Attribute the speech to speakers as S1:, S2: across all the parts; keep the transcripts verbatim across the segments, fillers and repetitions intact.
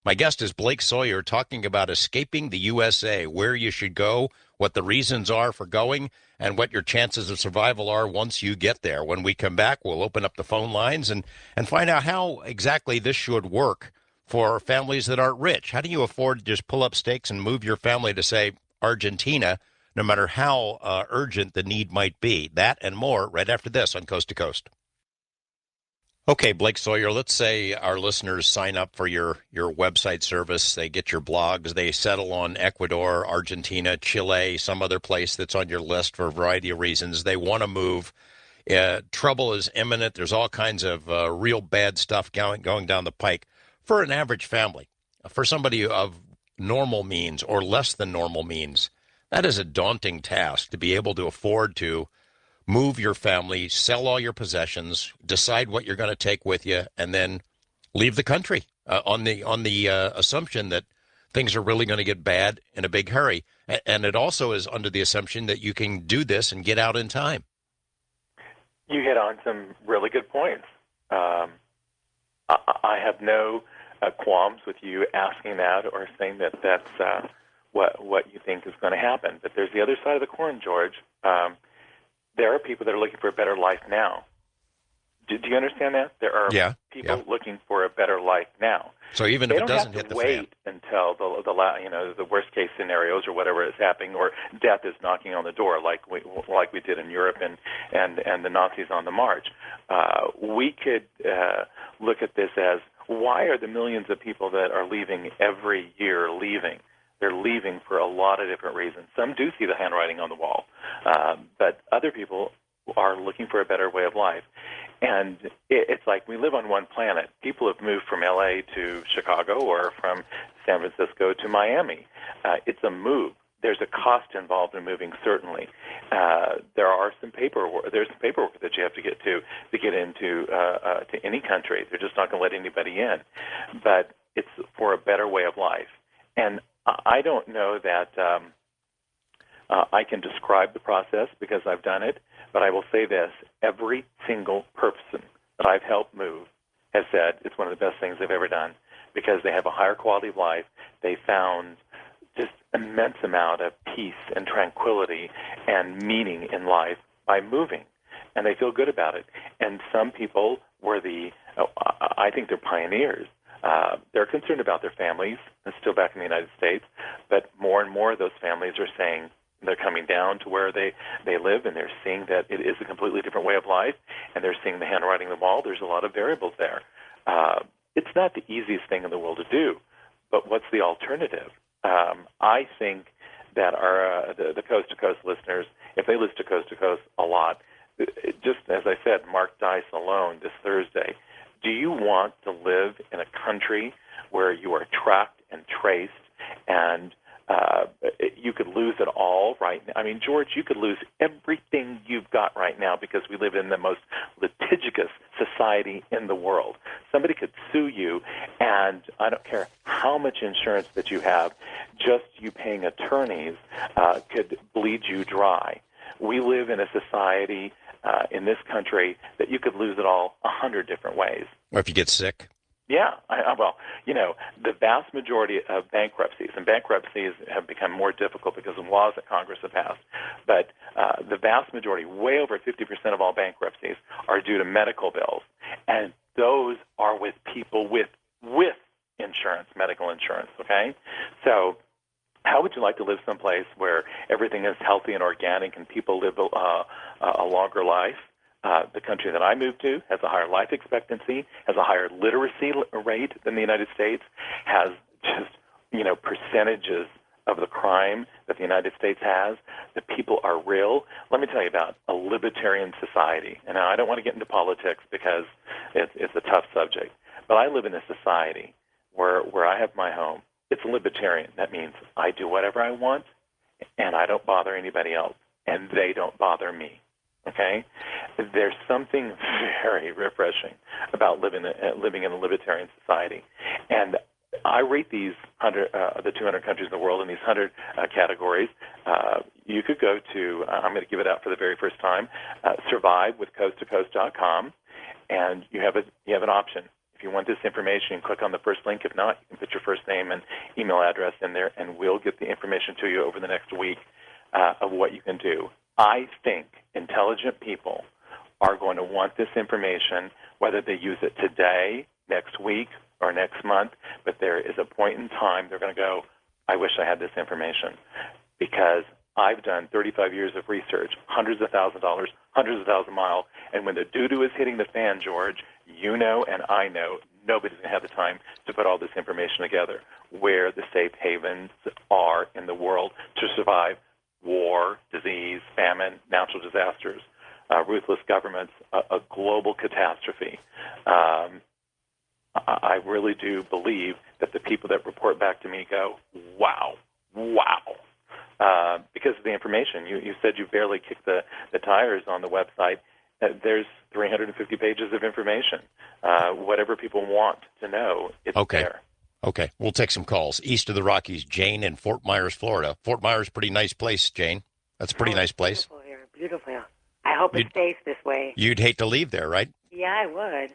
S1: My guest is Blake Sawyer talking about escaping the U S A, where you should go, what the reasons are for going, and what your chances of survival are once you get there. When we come back, we'll open up the phone lines and, and find out how exactly this should work for families that aren't rich. How do you afford to just pull up stakes and move your family to, say, Argentina, no matter how uh, urgent the need might be? That and more right after this on Coast to Coast. Okay, Blake Sawyer, let's say our listeners sign up for your, your website service. They get your blogs. They settle on Ecuador, Argentina, Chile, some other place that's on your list for a variety of reasons. They want to move. Uh, trouble is imminent. There's all kinds of uh, real bad stuff going, going down the pike. For an average family, for somebody of normal means or less than normal means, that is a daunting task to be able to afford to move your family, sell all your possessions, decide what you're going to take with you, and then leave the country uh, on the on the uh, assumption that things are really going to get bad in a big hurry. And it also is under the assumption that you can do this and get out in time.
S2: You hit on some really good points. Um, I, I have no uh, qualms with you asking that or saying that that's uh, what what you think is going to happen. But there's the other side of the coin, George. Um, There are people that are looking for a better life now. Do, do you understand that? There are
S1: yeah,
S2: people
S1: yeah.
S2: looking for a better life now.
S1: So even
S2: they
S1: if it doesn't
S2: hit
S1: the
S2: wait
S1: fan.
S2: until the the you know the worst case scenarios or whatever is happening, or death is knocking on the door, like we like we did in Europe and and and the Nazis on the march. Uh, we could uh, look at this as, why are the millions of people that are leaving every year leaving? They're leaving for a lot of different reasons. Some do see the handwriting on the wall, uh, but other people are looking for a better way of life. And it, it's like we live on one planet. People have moved from L A to Chicago or from San Francisco to Miami. Uh, it's a move. There's a cost involved in moving, certainly. Uh, there are some paperwork. There's some paperwork that you have to get to to get into uh, uh, to any country. They're just not going to let anybody in. But it's for a better way of life. And I don't know that um, uh, I can describe the process because I've done it, but I will say this. Every single person that I've helped move has said it's one of the best things they've ever done because they have a higher quality of life. They found just immense amount of peace and tranquility and meaning in life by moving, and they feel good about it. And some people were the, oh, I think they're pioneers. Uh, they're concerned about their families, and still back in the United States, but more and more of those families are saying they're coming down to where they, they live, and they're seeing that it is a completely different way of life, and they're seeing the handwriting on the wall. There's a lot of variables there. Uh, it's not the easiest thing in the world to do, but what's the alternative? Um, I think that our uh, the, the Coast to Coast listeners, if they listen to Coast to Coast a lot, it, just as I said, Mark Dice alone this Thursday. Do you want to live in a country where you are tracked and traced and uh, you could lose it all right now? I mean, George, you could lose everything you've got right now because we live in the most litigious society in the world. Somebody could sue you, and I don't care how much insurance that you have, just you paying attorneys uh, could bleed you dry. We live in a society Uh, in this country that you could lose it all a hundred different ways.
S1: Or if you get sick.
S2: Yeah, I, I, well, you know, the vast majority of bankruptcies, and bankruptcies have become more difficult because of laws that Congress have passed, but uh, the vast majority, way over fifty percent of all bankruptcies, are due to medical bills, and those are with people with with insurance, medical insurance, okay? So how would you like to live someplace where everything is healthy and organic and people live uh, a longer life? Uh, the country that I moved to has a higher life expectancy, has a higher literacy rate than the United States, has just, you know, percentages of the crime that the United States has. The people are real. Let me tell you about a libertarian society. And I don't want to get into politics because it's, it's a tough subject, but I live in a society where, where I have my home. It's libertarian. That means I do whatever I want, and I don't bother anybody else, and they don't bother me. Okay? There's something very refreshing about living uh, living in a libertarian society, and I rate these hundred, uh, the two hundred countries in the world in these hundred uh, categories. Uh, you could go to. Uh, I'm going to give it out for the very first time. Uh, survive with coast to coast dot com, and you have a you have an option. If you want this information, click on the first link. If not, you can put your first name and email address in there, and we'll get the information to you over the next week uh, of what you can do. I think intelligent people are going to want this information, whether they use it today, next week, or next month, but there is a point in time they're going to go, I wish I had this information, because I've done thirty-five years of research, hundreds of thousands of dollars, hundreds of thousands of miles, and when the doo-doo is hitting the fan, George, you know and I know nobody's going to have the time to put all this information together, where the safe havens are in the world to survive war, disease, famine, natural disasters, uh, ruthless governments, a, a global catastrophe. Um, I really do believe that the people that report back to me go, wow, wow. Uh, because of the information. You, you said you barely kicked the, the tires on the website. Uh, there's three hundred fifty pages of information. Uh, whatever people want to know, it's
S1: okay.
S2: there.
S1: Okay, we'll take some calls. East of the Rockies, Jane in Fort Myers, Florida. Fort Myers, pretty nice place, Jane. That's a pretty
S3: oh,
S1: nice place.
S3: Beautiful here, beautiful. I hope
S1: You'd,
S3: it stays this way.
S1: You'd hate to leave there, right?
S3: Yeah, I would.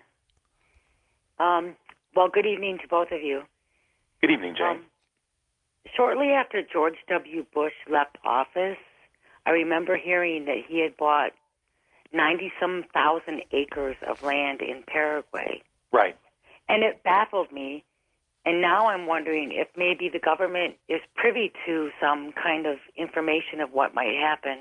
S3: Um, well, good evening to both of you.
S2: Good evening, Jane.
S3: Um, shortly after George W. Bush left office, I remember hearing that he had bought ninety-some thousand acres of land in Paraguay.
S2: Right.
S3: And it baffled me. And now I'm wondering if maybe the government is privy to some kind of information of what might happen.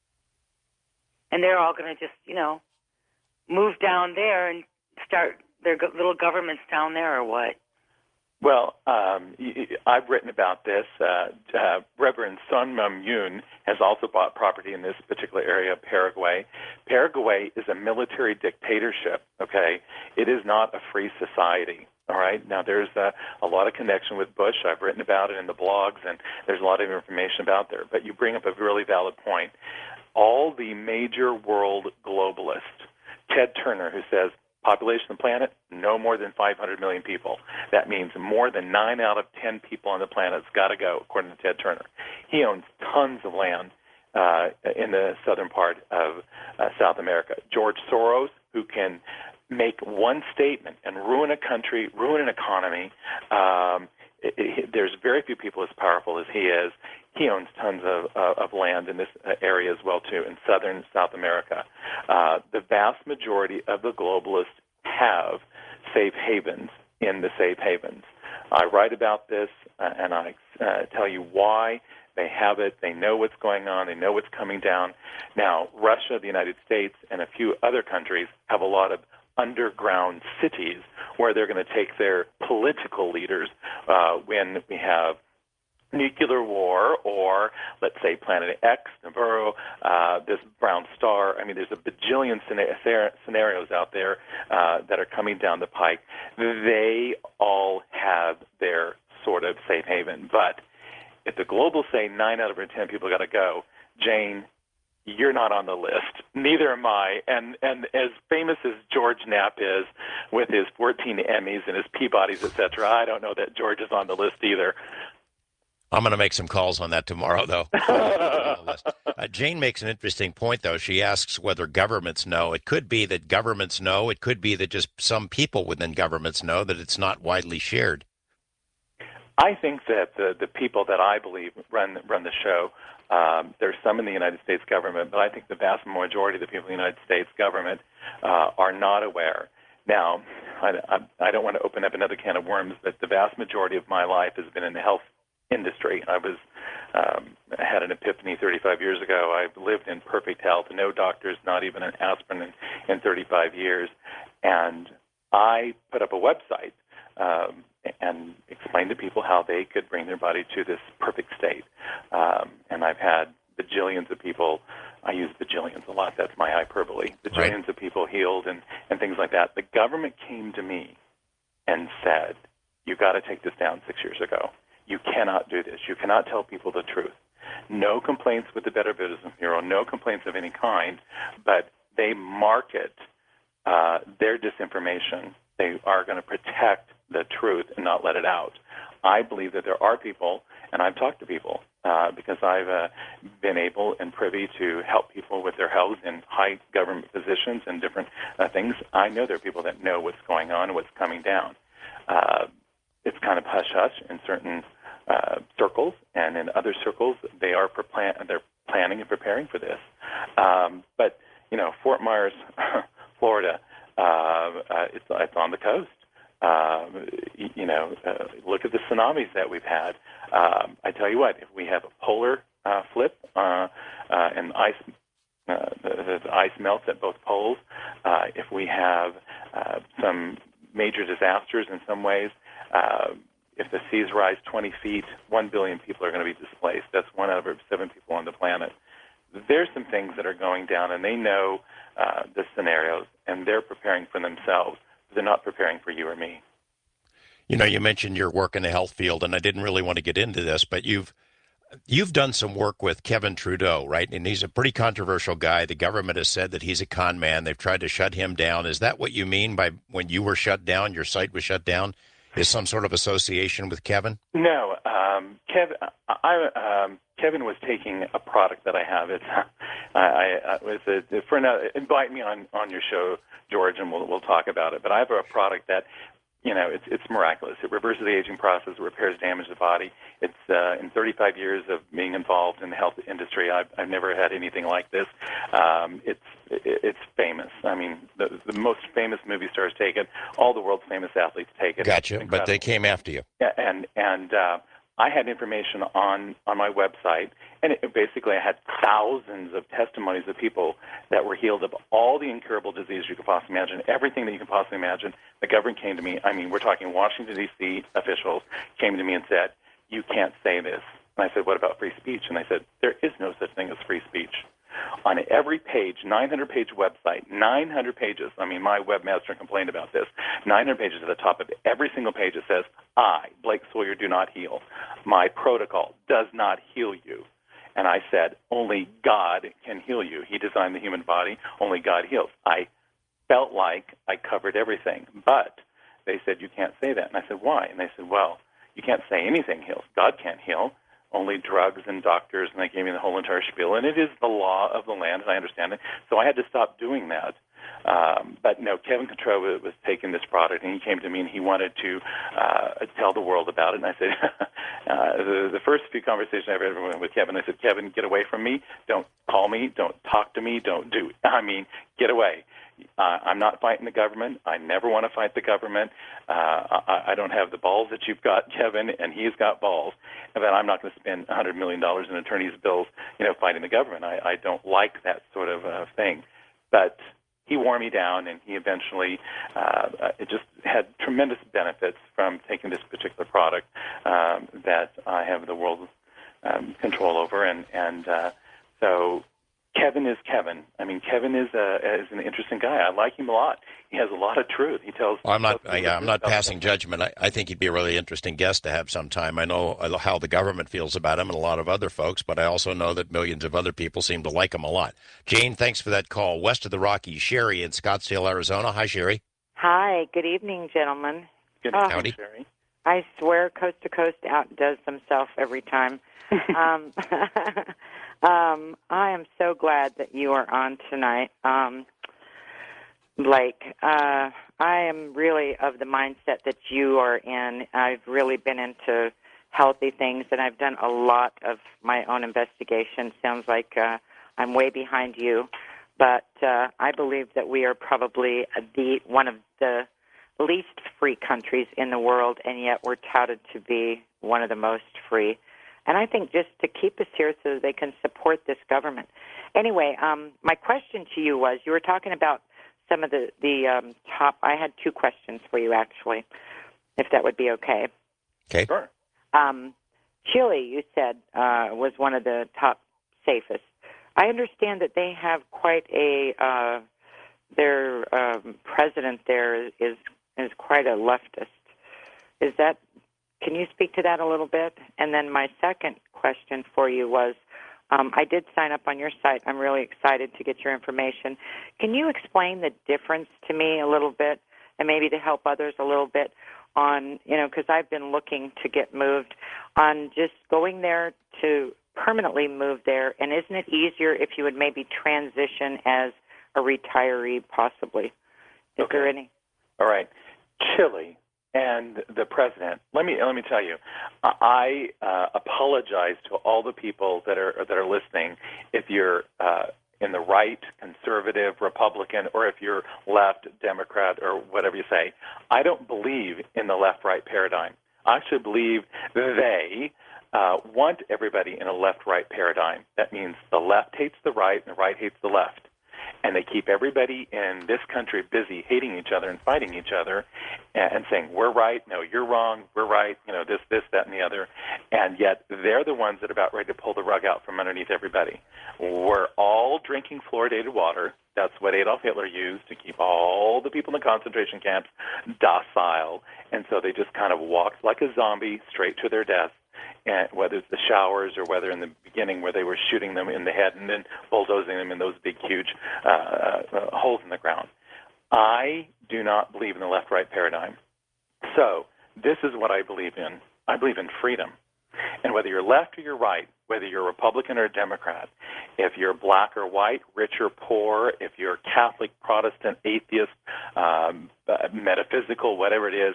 S3: And they're all going to just, you know, move down there and start their go- little governments down there or what?
S2: Well, um, I've written about this. Uh, uh, Reverend Sun Myung Moon has also bought property in this particular area of Paraguay. Paraguay is a military dictatorship, okay? It is not a free society, all right? Now, there's a, a lot of connection with Bush. I've written about it in the blogs, and there's a lot of information about there. But you bring up a really valid point. All the major world globalists, Ted Turner, who says, population of the planet, no more than five hundred million people. That means more than nine out of ten people on the planet has got to go, according to Ted Turner. He owns tons of land uh, in the southern part of uh, South America. George Soros, who can make one statement and ruin a country, ruin an economy. Um, it, it, there's very few people as powerful as he is. He owns tons of, uh, of land in this area as well, too, in southern South America. Uh, the vast majority of the globalists have safe havens in the safe havens. I write about this, uh, and I uh, tell you why they have it. They know what's going on. They know what's coming down. Now, Russia, the United States, and a few other countries have a lot of underground cities where they're going to take their political leaders uh, when we have nuclear war, or let's say Planet X, Navarro, uh, this brown star. I mean, there's a bajillion scenarios out there uh, that are coming down the pike. They all have their sort of safe haven. But if the globals say nine out of ten people got to go, Jane, you're not on the list. Neither am I. And and as famous as George Knapp is with his fourteen Emmys and his Peabodys, et cetera, I don't know that George is on the list either.
S1: I'm going to make some calls on that tomorrow, though. uh, Jane makes an interesting point, though. She asks whether governments know. It could be that governments know. It could be that just some people within governments know that it's not widely shared.
S2: I think that the, the people that I believe run run the show, um, there's some in the United States government, but I think the vast majority of the people in the United States government uh, are not aware. Now, I, I, I don't want to open up another can of worms, but the vast majority of my life has been in the health industry. I was um, I had an epiphany thirty-five years ago. I've lived in perfect health, no doctors, not even an aspirin in, in thirty-five years. And I put up a website um, and explained to people how they could bring their body to this perfect state. Um, and I've had bajillions of people, I use bajillions a lot, that's my hyperbole, bajillions right. of people healed and, and things like that. The government came to me and said, you got to take this down six years ago. You cannot do this. You cannot tell people the truth. No complaints with the Better Business Bureau, no complaints of any kind, but they market uh, their disinformation. They are going to protect the truth and not let it out. I believe that there are people, and I've talked to people uh, because I've uh, been able and privy to help people with their health in high government positions and different uh, things. I know there are people that know what's going on and what's coming down. Uh, it's kind of hush-hush in certain uh, circles, and in other circles, they are pre- plan- they're planning and preparing for this. Um, but, you know, Fort Myers, Florida, uh, uh, it's, it's on the coast. Uh, you know, uh, look at the tsunamis that we've had. Um, I tell you what, if we have a polar uh, flip uh, uh, and ice, uh, the, the ice melts at both poles, uh, if we have uh, some major disasters in some ways, uh, if the seas rise twenty feet, one billion people are going to be displaced. That's one out of every seven people on the planet. There's some things that are going down, and they know uh, the scenarios, and they're preparing for themselves. They're not preparing for you or me.
S1: You know, you mentioned your work in the health field, and I didn't really want to get into this, but you've you've done some work with Kevin Trudeau, right? And he's a pretty controversial guy. The government has said that he's a con man. They've tried to shut him down. Is that what you mean by when you were shut down, your site was shut down? Is some sort of association with Kevin?
S2: No, um, Kevin. I, um, Kevin was taking a product that I have. It's I, I was a, for another, invite me on, on your show, George, and we'll we'll talk about it. But I have a product that, you know, it's it's miraculous. It reverses the aging process. It repairs damage to the body. It's uh, in thirty-five years of being involved in the health industry, I've I've never had anything like this. Um, it's it's famous. I mean, the the most famous movie stars take it. All the world's famous athletes take it.
S1: Gotcha. But they came after you.
S2: Yeah, and and uh, I had information on on my website, and it, basically I had thousands of testimonies of people that were healed of all the incurable disease you could possibly imagine, everything that you can possibly imagine. The government came to me. I mean, we're talking Washington, D C officials came to me and said, "You can't say this." And I said, "What about free speech?" And I said, "There is no such thing as free speech." On every page, nine hundred page website, nine hundred pages, I mean, my webmaster complained about this, nine hundred pages at the top of every single page, it says, "I, Blake Sawyer, do not heal. My protocol does not heal you." And I said, "Only God can heal you. He designed the human body. Only God heals." I felt like I covered everything, but they said, "You can't say that." And I said, "Why?" And they said, "Well, you can't say anything heals. God can't heal. Only drugs and doctors," and they gave me the whole entire spiel. And it is the law of the land, and I understand it. So I had to stop doing that. Um, but no, Kevin Trudeau was taking this product, and he came to me, and he wanted to uh, tell the world about it. And I said, uh, the, the first few conversations I ever had with Kevin, I said, "Kevin, get away from me. Don't call me. Don't talk to me. Don't do it. I mean, get away. Uh, I'm not fighting the government. I never want to fight the government. Uh, I, I don't have the balls that you've got, Kevin, and he's got balls. And then I'm not going to spend one hundred million dollars in attorney's bills, you know, fighting the government. I, I don't like that sort of uh, thing." But he wore me down, and he eventually uh, it just had tremendous benefits from taking this particular product um, that I have the world um, control over, and and uh, so. Kevin is Kevin. I mean, Kevin is a is an interesting guy. I like him a lot. He has a lot of truth. He tells.
S1: Well, I'm not.
S2: tells
S1: I, I'm not passing judgment. I, I think he'd be a really interesting guest to have sometime. I know how the government feels about him and a lot of other folks, but I also know that millions of other people seem to like him a lot. Jane, thanks for that call. West of the Rockies, Sherry in Scottsdale, Arizona. Hi, Sherry.
S4: Hi. Good evening, gentlemen.
S2: Good
S4: oh,
S2: evening, Sherry.
S4: I swear, Coast to Coast outdoes himself every time. um, um, I am so glad that you are on tonight, um, Blake. Uh, I am really of the mindset that you are in. I've really been into healthy things, and I've done a lot of my own investigation. Sounds like uh, I'm way behind you, but uh, I believe that we are probably the one of the least free countries in the world, and yet we're touted to be one of the most free. And I think just to keep us here so that they can support this government. Anyway, um, my question to you was, you were talking about some of the, the um, top, I had two questions for you, actually, if that would be okay.
S1: Okay.
S2: Sure.
S4: Um, Chile, you said, uh, was one of the top safest. I understand that they have quite a, uh, their um, president there is is quite a leftist. Is that, can you speak to that a little bit? And then my second question for you was, um, I did sign up on your site. I'm really excited to get your information. Can you explain the difference to me a little bit, and maybe to help others a little bit, on, you know, because I've been looking to get moved, on just going there to permanently move there, and isn't it easier if you would maybe transition as a retiree, possibly? Is
S2: Okay.
S4: there any?
S2: All right. Chile and the president. Let me let me tell you, I uh, apologize to all the people that are that are listening. If you're uh, in the right, conservative, Republican, or if you're left, Democrat, or whatever you say, I don't believe in the left-right paradigm. I actually believe they uh, want everybody in a left-right paradigm. That means the left hates the right and the right hates the left. And they keep everybody in this country busy hating each other and fighting each other and saying, we're right, no, you're wrong, we're right, you know, this, this, that, and the other. And yet they're the ones that are about ready to pull the rug out from underneath everybody. We're all drinking fluoridated water. That's what Adolf Hitler used to keep all the people in the concentration camps docile. And so they just kind of walked like a zombie straight to their death. And whether it's the showers or whether in the beginning where they were shooting them in the head and then bulldozing them in those big, huge uh, uh, holes in the ground. I do not believe in the left-right paradigm. So this is what I believe in. I believe in freedom. And whether you're left or you're right, whether you're a Republican or a Democrat, if you're black or white, rich or poor, if you're Catholic, Protestant, atheist, um, uh, metaphysical, whatever it is,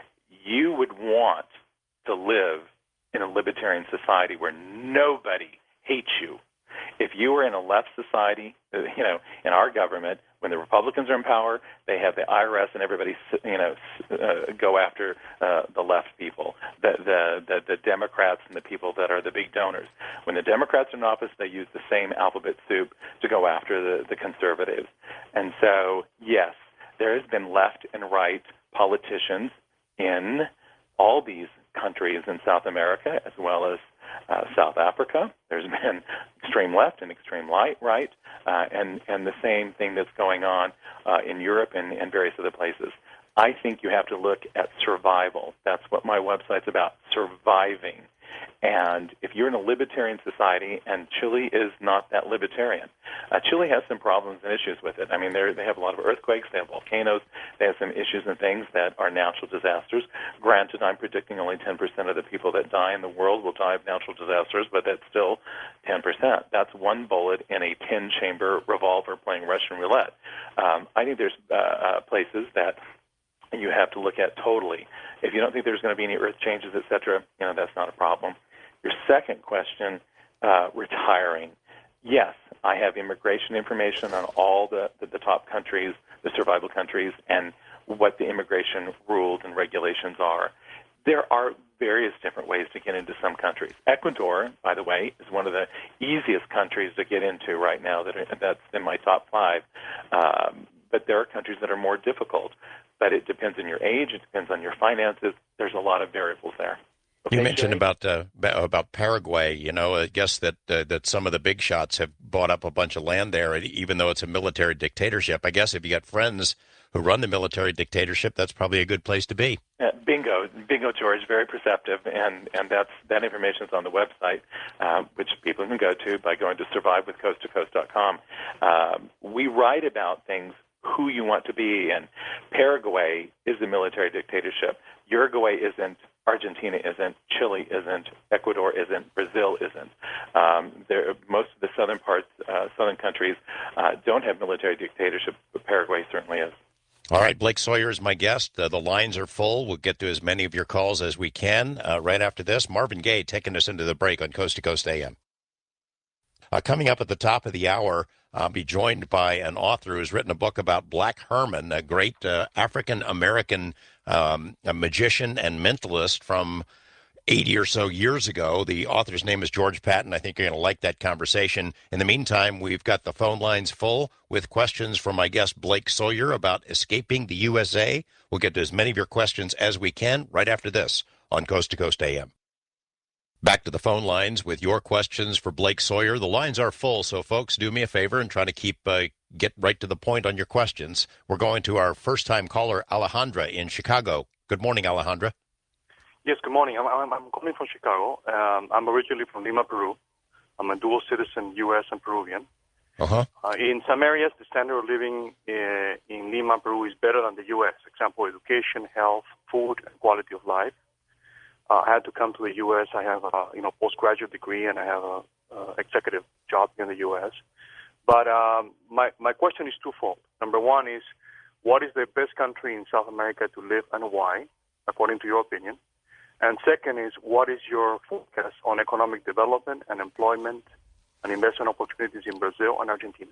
S2: you would want to live in a libertarian society where nobody hates you. If you were in a left society, you know, in our government, when the Republicans are in power, they have the I R S and everybody, you know, uh, go after uh, the left people, the, the the the Democrats and the people that are the big donors. When the Democrats are in office, they use the same alphabet soup to go after the, the conservatives. And so, yes, there has been left and right politicians in all these countries in South America as well as uh, South Africa. There's been extreme left and extreme light, right, uh, and, and the same thing that's going on uh, in Europe and, and various other places. I think you have to look at survival. That's what my website's about, surviving. And if you're in a libertarian society, and Chile is not that libertarian, uh, Chile has some problems and issues with it. I mean, they have a lot of earthquakes, they have volcanoes, they have some issues and things that are natural disasters. Granted, I'm predicting only ten percent of the people that die in the world will die of natural disasters, but that's still ten percent. That's one bullet in a ten-chamber revolver playing Russian roulette. Um, I think there's uh, uh, places that you have to look at totally. If you don't think there's going to be any earth changes, et cetera, you know, that's not a problem. Your second question, uh, retiring. Yes, I have immigration information on all the, the, the top countries, the survival countries, and what the immigration rules and regulations are. There are various different ways to get into some countries. Ecuador, by the way, is one of the easiest countries to get into right now. That are, that's in my top five. Um, but there are countries that are more difficult. But it depends on your age. It depends on your finances. There's a lot of variables there. Okay,
S1: you mentioned
S2: Sherry?
S1: about uh, about Paraguay. You know, I guess that uh, that some of the big shots have bought up a bunch of land there, even though it's a military dictatorship. I guess if you got friends who run the military dictatorship, that's probably a good place to be.
S2: Uh, bingo, bingo, George. Very perceptive, and and that's that information is on the website, uh, which people can go to by going to survive with coast to coast dot com. Uh, we write about things. Who you want to be, and Paraguay is a military dictatorship. Uruguay isn't, Argentina isn't, Chile isn't, Ecuador isn't, Brazil isn't. Um, there, most of the southern parts, uh, southern countries, uh, don't have military dictatorship, but Paraguay certainly is.
S1: All right, Blake Sawyer is my guest. Uh, the lines are full. We'll get to as many of your calls as we can uh, right after this. Marvin Gaye taking us into the break on Coast to Coast A M. Uh, coming up at the top of the hour, I'll be joined by an author who's written a book about Black Herman, a great uh, African-American um, a magician and mentalist from eighty or so years ago. The author's name is George Patton. I think you're going to like that conversation. In the meantime, we've got the phone lines full with questions from my guest Blake Sawyer about escaping the U S A. We'll get to as many of your questions as we can right after this on Coast to Coast A M. Back to the phone lines with your questions for Blake Sawyer. The lines are full, so folks, do me a favor and try to keep uh, get right to the point on your questions. We're going to our first-time caller, Alejandra in Chicago. Good morning, Alejandra.
S5: Yes, good morning. I'm, I'm, I'm calling from Chicago. Um, I'm originally from Lima, Peru. I'm a dual citizen, U S and Peruvian.
S1: Uh-huh.
S5: Uh, in some areas, the standard of living uh, in Lima, Peru is better than the U S. Example, education, health, food, and quality of life. Uh, I had to come to the U S. I have a you know postgraduate degree, and I have a uh, executive job in the U S. But um, my my question is twofold. Number one is, what is the best country in South America to live and why, according to your opinion? And second is, what is your forecast on economic development and employment and investment opportunities in Brazil and Argentina?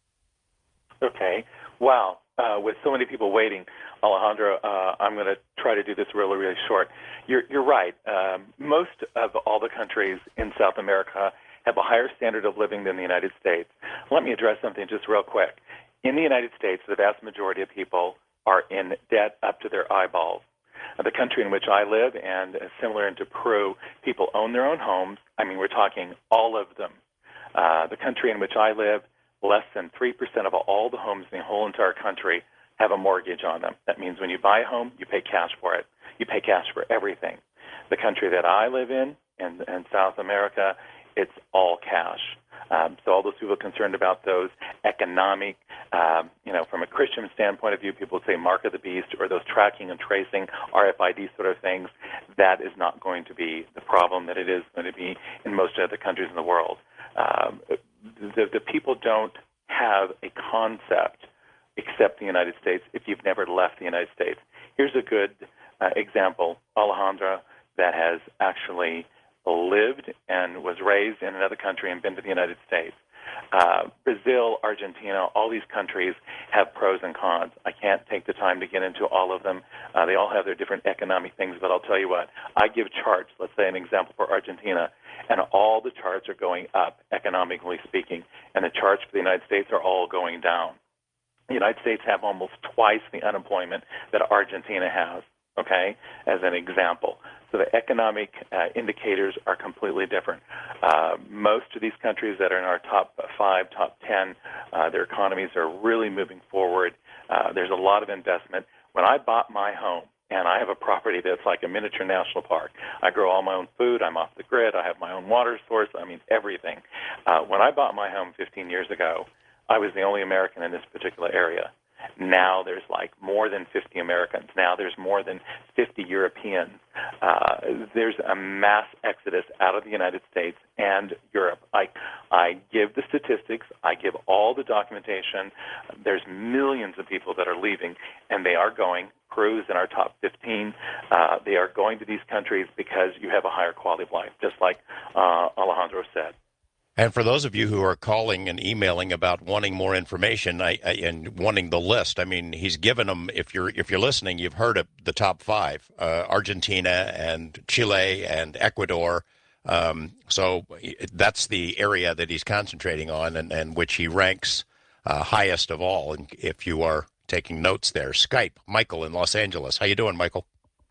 S2: Okay. Wow. Uh, with so many people waiting, Alejandro, uh, I'm going to try to do this really, really short. You're, you're right. Um, most of all the countries in South America have a higher standard of living than the United States. Let me address something just real quick. In the United States, the vast majority of people are in debt up to their eyeballs. Uh, the country in which I live, and uh, similar to Peru, people own their own homes. I mean, we're talking all of them. Uh, the country in which I live, less than three percent of all the homes in the whole entire country have a mortgage on them. That means when you buy a home, you pay cash for it. You pay cash for everything. The country that I live in, in, in South America, it's all cash. Um, so all those people concerned about those economic, um, you know, from a Christian standpoint of view, people say mark of the beast or those tracking and tracing, R F I D sort of things, that is not going to be the problem that it is going to be in most other countries in the world. Um, the, the people don't have a concept except the United States if you've never left the United States. Here's a good uh, example, Alejandra, that has actually lived and was raised in another country and been to the United States. Uh, Brazil, Argentina, all these countries have pros and cons. I can't take the time to get into all of them. Uh, they all have their different economic things, but I'll tell you what, I give charts, let's say an example for Argentina, and all the charts are going up, economically speaking, and the charts for the United States are all going down. The United States have almost twice the unemployment that Argentina has, okay, as an example. So the economic uh, indicators are completely different. Uh, most of these countries that are in our top five, top ten, uh, their economies are really moving forward. Uh, there's a lot of investment. When I bought my home, and I have a property that's like a miniature national park. I grow all my own food. I'm off the grid. I have my own water source. I mean, everything. Uh, when I bought my home fifteen years ago, I was the only American in this particular area. Now there's like more than fifty Americans. Now there's more than fifty Europeans. Uh, there's a mass exodus out of the United States and Europe. I, I give the statistics. I give all the documentation. There's millions of people that are leaving, and they are going. Peru's in our top fifteen. Uh, they are going to these countries because you have a higher quality of life, just like uh, Alejandro said.
S1: And for those of you who are calling and emailing about wanting more information I, I, and wanting the list, I mean, he's given them. If you're if you're listening, you've heard of the top five: uh, Argentina and Chile and Ecuador. Um, so that's the area that he's concentrating on, and, and which he ranks uh, highest of all. And if you are taking notes there, Skype, Michael in Los Angeles. How you doing, Michael?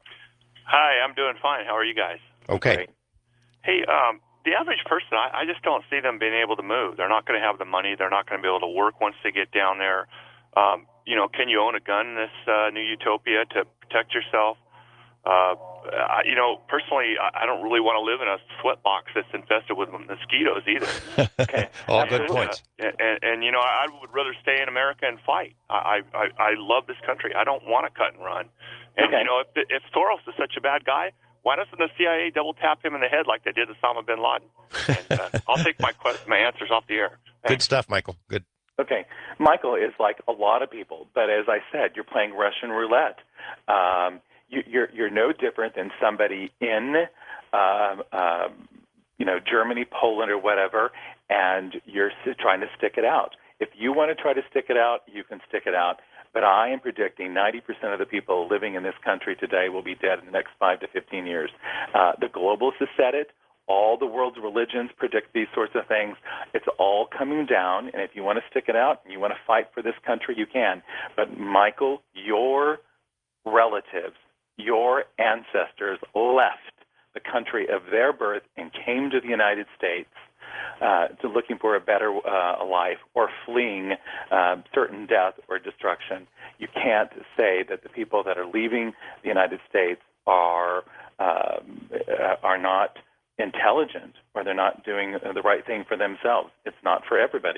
S6: Hi, I'm doing fine. How are you guys?
S1: Okay.
S2: Great.
S6: Hey, um, the average person, I, I just don't see them being able to move. They're not going to have the money. They're not going to be able to work once they get down there. Um, you know, can you own a gun in this uh, new utopia to protect yourself? Uh, I, you know, personally, I, I don't really want to live in a sweat box that's infested with mosquitoes either.
S1: Okay. All good points.
S6: Uh, and, and, you know, I would rather stay in America and fight. I, I, I love this country. I don't want to cut and run. And,
S2: Okay.
S6: you know, if, if Soros is such a bad guy, why doesn't the C I A double tap him in the head like they did Osama bin Laden? And, uh, I'll take my quest- my answers off the air.
S1: Good
S6: Thanks.
S1: stuff, Michael. Good.
S2: Okay. Michael is like a lot of people, but as I said, you're playing Russian roulette. Um, you, you're you're no different than somebody in, um, um, you know, Germany, Poland, or whatever, and you're s- trying to stick it out. If you want to try to stick it out, you can stick it out. But I am predicting ninety percent of the people living in this country today will be dead in the next five to fifteen years. Uh, the globalists have said it. All the world's religions predict these sorts of things. It's all coming down, and if you want to stick it out and you want to fight for this country, you can. But, Michael, your relatives, your ancestors left the country of their birth and came to the United States uh, to looking for a better uh, life or fleeing uh, certain death or destruction. You can't say that the people that are leaving the United States are um, are not intelligent or they're not doing the right thing for themselves. It's not for everybody.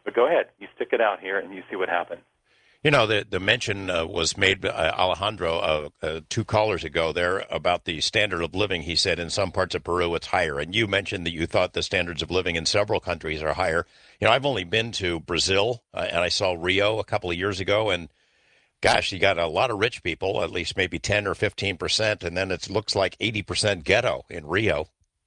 S2: But go ahead, you stick it out here and you see what happens.
S1: You know, the, the mention uh, was made by uh, Alejandro uh, uh, two callers ago there about the standard of living. He said in some parts of Peru it's higher. And you mentioned that you thought the standards of living in several countries are higher. You know, I've only been to Brazil, uh, and I saw Rio a couple of years ago. And, gosh, you got a lot of rich people, at least maybe ten or fifteen percent. And then it looks like eighty percent ghetto in Rio.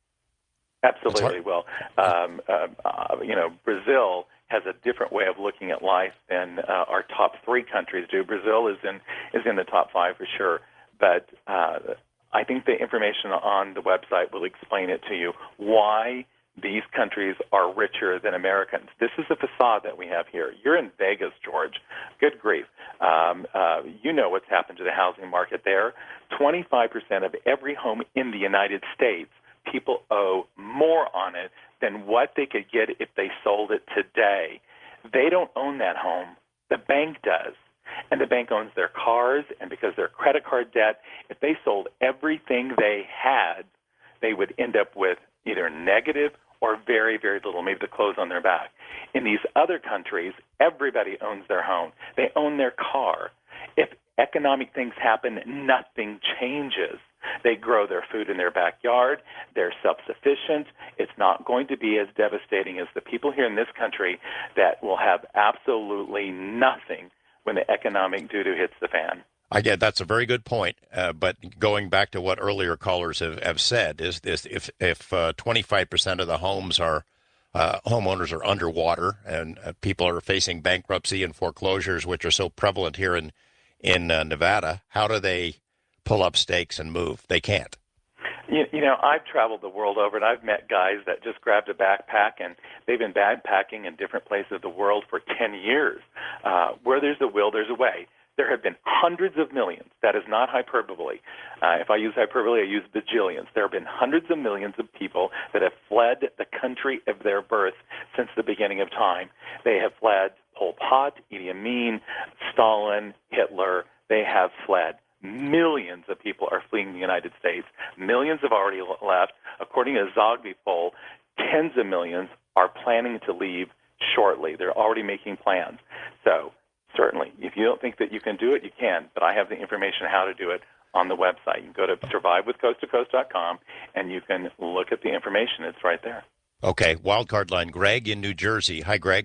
S2: Absolutely. Well, um, uh, uh, you know, Brazil has a different way of looking at life than uh, our top three countries do. Brazil is in is in the top five for sure, but uh, I think the information on the website will explain it to you why these countries are richer than Americans. This is the facade that we have here. You're in Vegas, George. Good grief. Um, uh, you know what's happened to the housing market there. twenty-five percent of every home in the United States, people owe more on it than what they could get if they sold it today. They don't own that home. The bank does. And the bank owns their cars, and because their credit card debt, if they sold everything they had, they would end up with either negative or very, very little, maybe the clothes on their back. In these other countries, everybody owns their home. They own their car. If economic things happen, nothing changes. They grow their food in their backyard. They're self-sufficient. It's not going to be as devastating as the people here in this country that will have absolutely nothing when the economic doo-doo hits the fan.
S1: I get that's a very good point. Uh, but going back to what earlier callers have, have said is this: if if uh, twenty-five percent of the homes are uh, homeowners are underwater, and uh, people are facing bankruptcy and foreclosures, which are so prevalent here in in uh, Nevada, how do they pull up stakes and move? They can't.
S2: You, you know, I've traveled the world over, and I've met guys that just grabbed a backpack, and they've been backpacking in different places of the world for ten years. Uh, where there's a will, there's a way. There have been hundreds of millions. That is not hyperbole. Uh, if I use hyperbole, I use bajillions. There have been hundreds of millions of people that have fled the country of their birth since the beginning of time. They have fled Pol Pot, Idi Amin, Stalin, Hitler. They have fled. Millions of people are fleeing the United States. Millions have already left. According to Zogby poll, tens of millions are planning to leave shortly. They're already making plans. So certainly, if you don't think that you can do it, you can. But I have the information how to do it on the website. You can go to survive with coast to coast dot com, and you can look at the information. It's right there.
S1: Okay, wildcard line. Greg in New Jersey. Hi, Greg.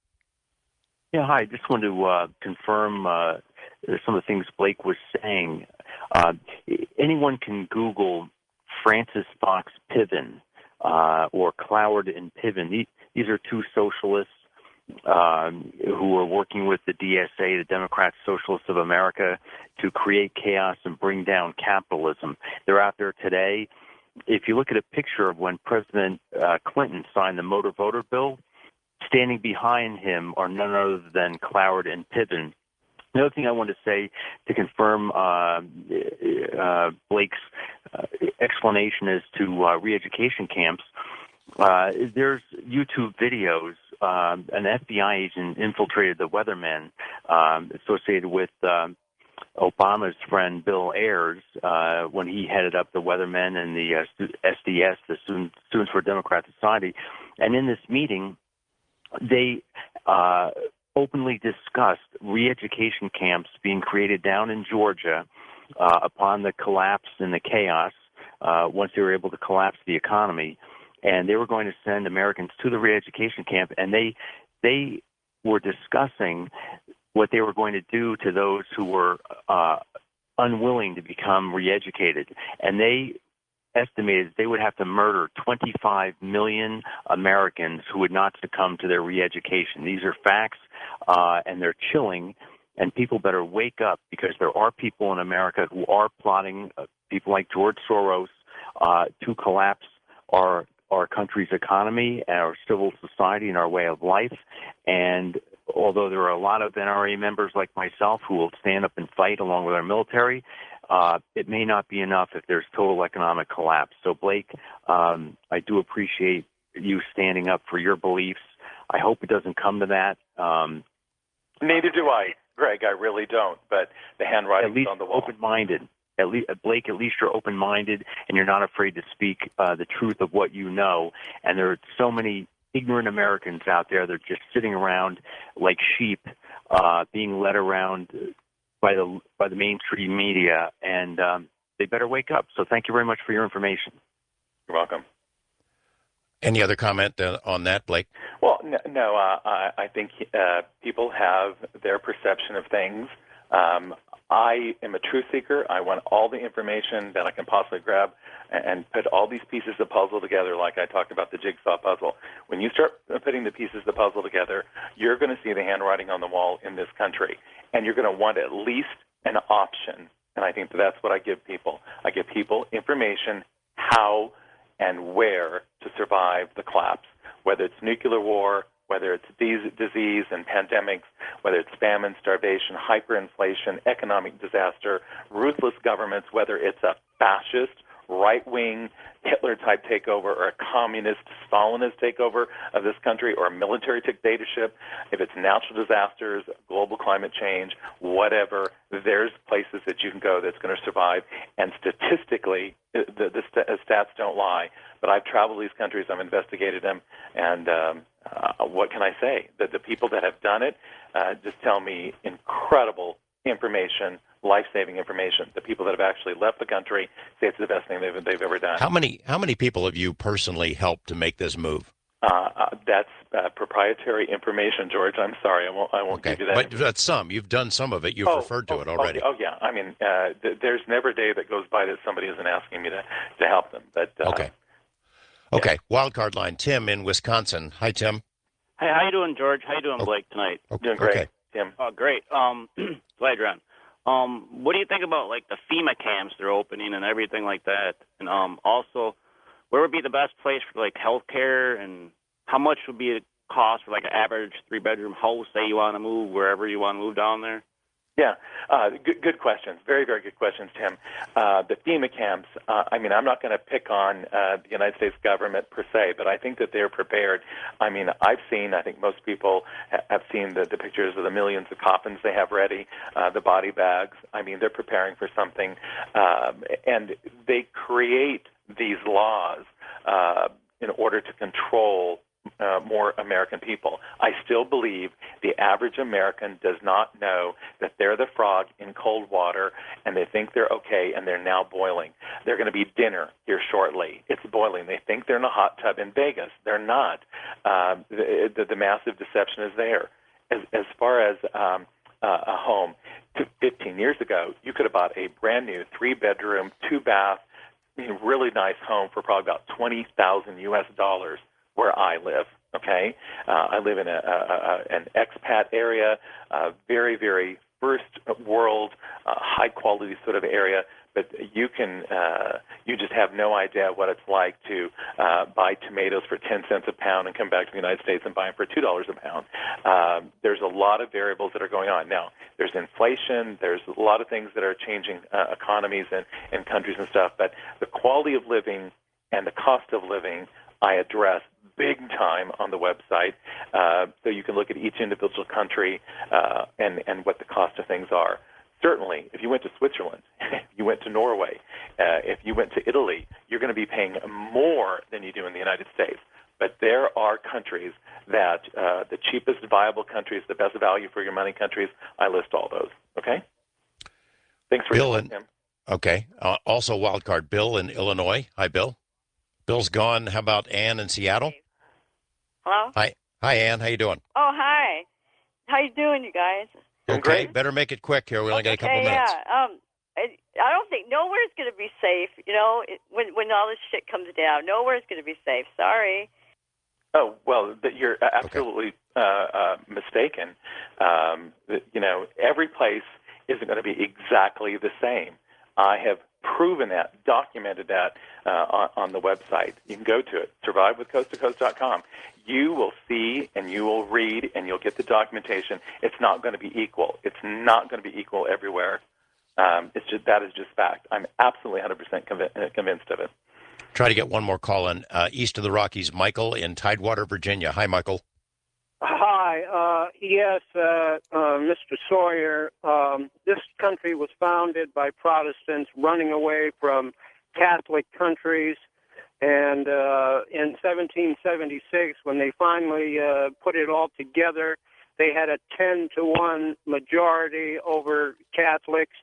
S7: Yeah, hi. Just wanted to uh, confirm uh, some of the things Blake was saying. Uh, anyone can Google Francis Fox Piven uh, or Cloward and Piven. These are two socialists um, who are working with the D S A, the Democrat Socialists of America, to create chaos and bring down capitalism. They're out there today. If you look at a picture of when President uh, Clinton signed the motor voter bill, standing behind him are none other than Cloward and Piven. The other thing I want to say to confirm uh, uh, Blake's uh, explanation as to uh, re-education camps, uh, there's YouTube videos. Um, an F B I agent infiltrated the weathermen um, associated with um, Obama's friend Bill Ayers uh, when he headed up the weathermen and the uh, S D S, the Students for a Democratic Society. And in this meeting, they uh, openly discussed re-education camps being created down in Georgia uh, upon the collapse and the chaos uh, once they were able to collapse the economy. And they were going to send Americans to the re-education camp, and they they were discussing what they were going to do to those who were uh, unwilling to become re-educated. And they estimated they would have to murder twenty-five million Americans who would not succumb to their re-education. These are facts, uh, and they're chilling, and people better wake up, because there are people in America who are plotting, uh, people like George Soros, uh, to collapse our our country's economy, our civil society, and our way of life. And although there are a lot of N R A members like myself who will stand up and fight along with our military, uh, it may not be enough if there's total economic collapse. So, Blake, um, I do appreciate you standing up for your beliefs. I hope it doesn't come to that. Um,
S2: Neither do I, Greg. I really don't. But the handwriting's on the wall.
S7: Open-minded. At least, Blake, at least you're open-minded and you're not afraid to speak uh, the truth of what you know. And there are so many ignorant Americans out there. They're just sitting around like sheep, uh, being led around by the by the mainstream media, and um, they better wake up. So thank you very much for your information.
S2: You're welcome.
S1: Any other comment uh, on that, Blake?
S2: Well, no, no uh, I, I think uh, people have their perception of things. Um, I am a truth seeker. I want all the information that I can possibly grab and, and put all these pieces of puzzle together, like I talked about the jigsaw puzzle. When you start putting the pieces of the puzzle together, you're going to see the handwriting on the wall in this country, and you're going to want at least an option. And I think that's what I give people. I give people information how and where to survive the collapse, whether it's nuclear war, whether it's disease and pandemics, whether it's famine, starvation, hyperinflation, economic disaster, ruthless governments, whether it's a fascist, right-wing, Hitler-type takeover or a communist, Stalinist takeover of this country or a military dictatorship, if it's natural disasters, global climate change, whatever, there's places that you can go that's going to survive. And statistically, the, the stats don't lie. But I've traveled these countries, I've investigated them, and um, uh, what can I say? The, the people that have done it uh, just tell me incredible information, life-saving information. The people that have actually left the country say it's the best thing they've, they've ever done.
S1: How many how many people have you personally helped to make this move?
S2: Uh, uh, that's uh, proprietary information, George. I'm sorry, I won't. I won't
S1: okay.
S2: give you that.
S1: But that's some. You've done some of it. You've
S2: oh,
S1: referred to
S2: oh,
S1: it already.
S2: Oh, oh yeah. I mean, uh, th- there's never a day that goes by that somebody isn't asking me to, to help them. But uh,
S1: okay. Okay. Yeah. Wild card line. Tim in Wisconsin. Hi, Tim.
S8: Hey, how you doing, George? How you doing,
S1: oh.
S8: Blake, tonight?
S1: Okay.
S2: Doing great,
S1: okay.
S2: Tim.
S8: Oh, great. Um, glad you're on. Um, what do you think about like the FEMA camps they're opening and everything like that? And um, also, where would be the best place for like healthcare, and how much would be the cost for like an average three-bedroom house? Say you want to move wherever you want to move down there.
S2: Yeah, uh, good, good questions. Very, very good questions, Tim. Uh, the FEMA camps, uh, I mean, I'm not going to pick on uh, the United States government per se, but I think that they're prepared. I mean, I've seen, I think most people ha- have seen the, the pictures of the millions of coffins they have ready, uh, the body bags. I mean, they're preparing for something. Um, and they create these laws uh, in order to control Uh, more American people. I still believe the average American does not know that they're the frog in cold water, and they think they're okay, and they're now boiling. They're going to be dinner here shortly. It's boiling. They think they're in a hot tub in Vegas. They're not. Uh, the, the, the massive deception is there. As, as far as um, uh, a home, fifteen years ago, you could have bought a brand new three-bedroom, two-bath, really nice home for probably about twenty thousand U S dollars. Where I live, okay? Uh, I live in a, a, a, an expat area, a very, very first world, uh, high-quality sort of area, but you can, uh, you just have no idea what it's like to uh, buy tomatoes for ten cents a pound and come back to the United States and buy them for two dollars a pound. Um, there's a lot of variables that are going on. Now, there's inflation, there's a lot of things that are changing uh, economies and, and countries and stuff, but the quality of living and the cost of living I address big time on the website, uh, so you can look at each individual country uh, and, and what the cost of things are. Certainly, if you went to Switzerland, if you went to Norway, uh, if you went to Italy, you're going to be paying more than you do in the United States. But there are countries that uh, the cheapest viable countries, the best value for your money countries, I list all those, okay? Thanks for
S1: Bill
S2: listening,
S1: in,
S2: Tim.
S1: Okay. Uh, also, wild card. Bill in Illinois. Hi, Bill. Bill's gone. How about Ann in Seattle?
S9: Hello?
S1: Hi. Hi, Ann. How you doing?
S9: Oh, hi. How you doing, you guys?
S2: Doing
S1: Okay.
S2: great.
S1: Better make it quick here. We only got a
S9: okay,
S1: couple minutes.
S9: yeah. Um, I, I don't think nowhere's going to be safe, you know, it, when, when all this shit comes down. Nowhere's going to be safe. Sorry.
S2: Oh, well, that you're absolutely okay. uh, uh, mistaken. Um, that, you know, every place isn't going to be exactly the same. I have proven that, documented that uh, on, on the website. You can go to it, survive with coast to coast dot com. You will see and you will read and you'll get the documentation. It's not going to be equal. It's not going to be equal everywhere. Um, it's just that is just fact. I'm absolutely one hundred percent conv- convinced of it.
S1: Try to get one more call in. Uh, east of the Rockies, Michael in Tidewater, Virginia. Hi, Michael.
S10: Hi. Uh, yes, uh, uh, Mister Sawyer, um, this country was founded by Protestants running away from Catholic countries. And uh, in seventeen seventy-six, when they finally uh, put it all together, they had a ten to one majority over Catholics.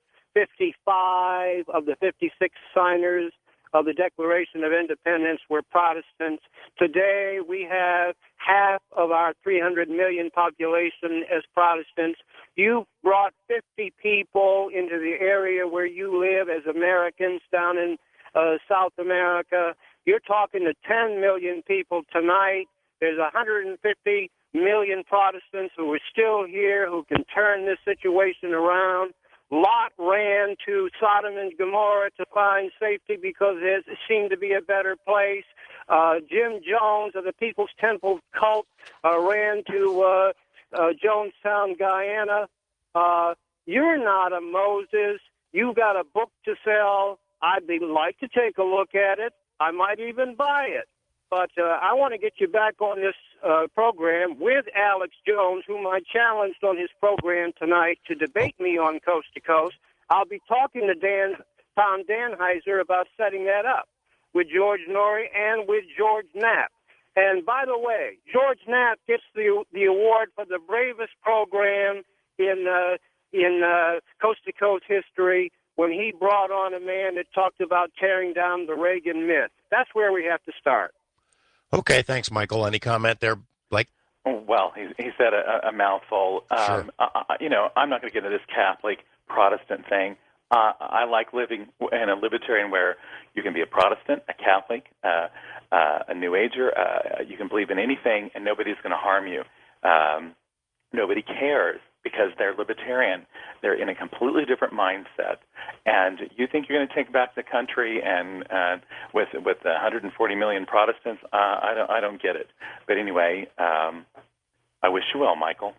S10: fifty-five of the fifty-six signers of the Declaration of Independence were Protestants. Today, we have half of our three hundred million population as Protestants. You brought fifty people into the area where you live as Americans down in uh, South America. You're talking to ten million people tonight. There's one hundred fifty million Protestants who are still here who can turn this situation around. Lot ran to Sodom and Gomorrah to find safety because it seemed to be a better place. Uh, Jim Jones of the People's Temple cult uh, ran to uh, uh, Jonestown, Guyana. Uh, you're not a Moses. You've got a book to sell. I'd be like to take a look at it. I might even buy it. But uh, I want to get you back on this uh, program with Alex Jones, whom I challenged on his program tonight to debate me on Coast to Coast. I'll be talking to Dan, Tom Danheiser about setting that up with George Norrie and with George Knapp. And by the way, George Knapp gets the the award for the bravest program in uh, in uh, Coast to Coast history when he brought on a man that talked about tearing down the Reagan myth. That's where we have to start.
S1: Okay, thanks, Michael. Any comment there, Blake?
S2: Well, he, he said a, a mouthful. Um,
S1: Sure.
S2: I, you know, I'm not going to get into this Catholic Protestant thing. Uh, I like living in a libertarian where you can be a Protestant, a Catholic, uh, uh, a New Ager. Uh, you can believe in anything, and nobody's going to harm you. Um, nobody cares because they're libertarian. They're in a completely different mindset. And you think you're going to take back the country and uh, with with one hundred forty million Protestants? Uh, I don't I don't get it. But anyway, um, I wish you well, Michael.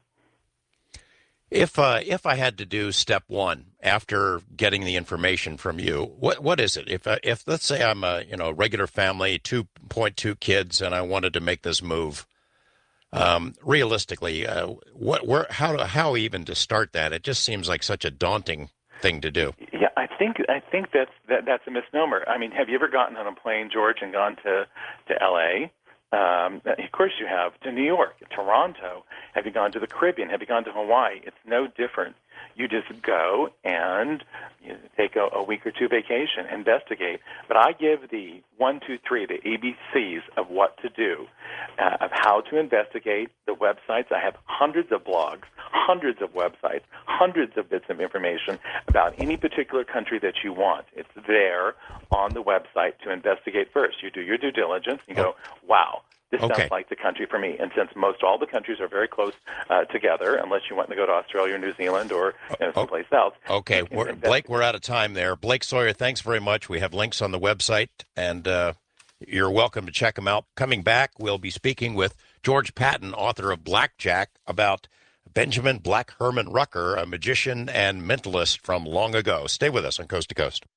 S1: If uh, if I had to do step one after getting the information from you, what what is it? If uh, if let's say I'm a you know regular family, two point two kids, and I wanted to make this move, um, realistically, uh, what where how how even to start that? It just seems like such a daunting thing to do.
S2: Yeah, I think I think that's that, that's a misnomer. I mean, have you ever gotten on a plane, George, and gone to to L A? Um, of course you have. To New York, Toronto. Have you gone to the Caribbean? Have you gone to Hawaii? It's no different. You just go and you take a, a week or two vacation, investigate. But I give the one, two, three, the A B Cs of what to do, uh, of how to investigate the websites. I have hundreds of blogs, hundreds of websites, hundreds of bits of information about any particular country that you want. It's there on the website to investigate first. You do your due diligence. You go, wow, this
S1: Okay.
S2: sounds like the country for me. And since most all the countries are very close uh, together, unless you want to go to Australia or New Zealand or you know, someplace else.
S1: Okay,
S2: you can
S1: we're,
S2: investigate.
S1: Blake, we're out of time there. Blake Sawyer, thanks very much. We have links on the website, and uh, you're welcome to check them out. Coming back, we'll be speaking with George Patton, author of Blackjack, about Benjamin Black Herman Rucker, a magician and mentalist from long ago. Stay with us on Coast to Coast.